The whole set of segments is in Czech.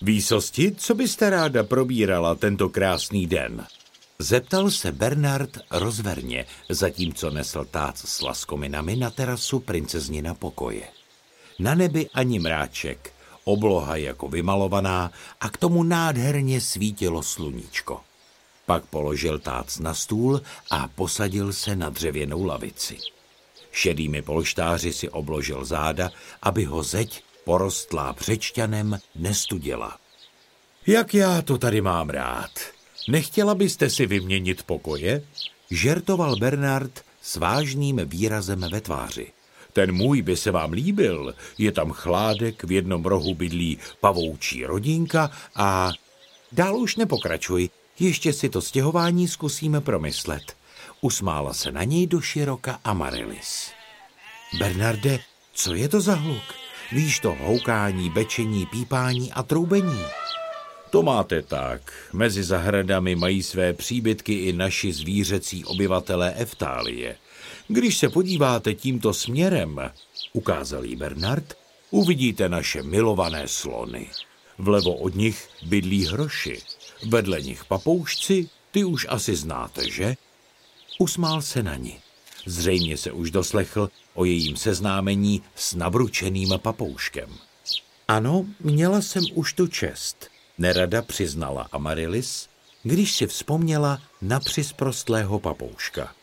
Výsosti, co byste ráda probírala tento krásný den? Zeptal se Bernard rozverně, zatímco nesl tác s laskominami na terasu princeznina pokoje. Na nebi ani mráček, obloha jako vymalovaná a k tomu nádherně svítilo sluníčko. Pak položil tác na stůl a posadil se na dřevěnou lavici. Šedými polštáři si obložil záda, aby ho zeď, porostlá břečťanem, nestudila. Jak já to tady mám rád. Nechtěla byste si vyměnit pokoje? Žertoval Bernard s vážným výrazem ve tváři. Ten můj by se vám líbil. Je tam chládek, v jednom rohu bydlí pavoučí rodinka a... Dál už nepokračuj, ještě si to stěhování zkusíme promyslet. Usmála se na něj doširoka Amaryllis. Bernarde, co je to za hluk? Víš to houkání, bečení, pípání a troubení? To máte tak. Mezi zahradami mají své příbytky i naši zvířecí obyvatelé Eftálie. Když se podíváte tímto směrem, ukázal jí Bernard, uvidíte naše milované slony. Vlevo od nich bydlí hroši, vedle nich papoušci, ty už asi znáte, že? Usmál se na ni. Zřejmě se už doslechl o jejím seznámení s nabručeným papouškem. Ano, měla jsem už tu čest, nerada přiznala Amaryllis, když si vzpomněla na přisprostlého papouška.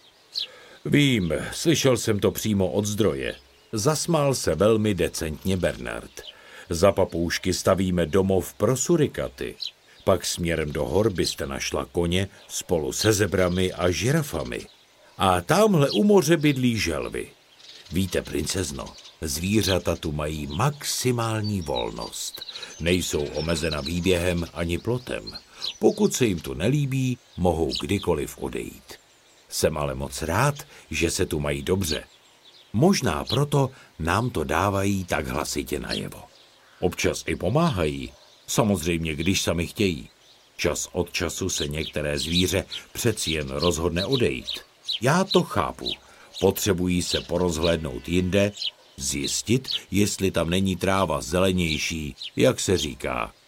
Vím, slyšel jsem to přímo od zdroje. Zasmál se velmi decentně Bernard. Za papoušky stavíme domov pro surikaty. Pak směrem do hor byste našla koně spolu se zebrami a žirafami. A tamhle u moře bydlí želvy. Víte, princezno, zvířata tu mají maximální volnost. Nejsou omezena výběhem ani plotem. Pokud se jim tu nelíbí, mohou kdykoliv odejít. Jsem ale moc rád, že se tu mají dobře. Možná proto nám to dávají tak hlasitě najevo. Občas i pomáhají, samozřejmě když sami chtějí. Čas od času se některé zvíře přeci jen rozhodne odejít. Já to chápu. Potřebují se porozhlédnout jinde, zjistit, jestli tam není tráva zelenější, jak se říká.